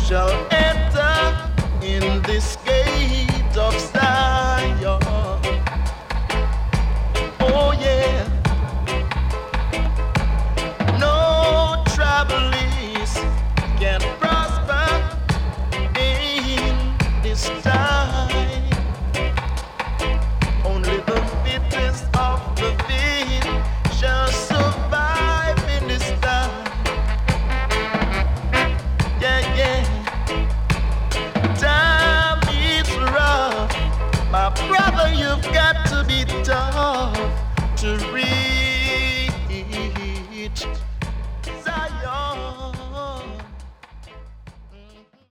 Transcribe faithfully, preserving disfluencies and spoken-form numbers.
shall enter in this gate of Zion. Oh yeah, no troubles can prosper in this time. Only the fittest of the fit shall survive in this time. Yeah, yeah. Time is rough. My brother, you've got to be tough to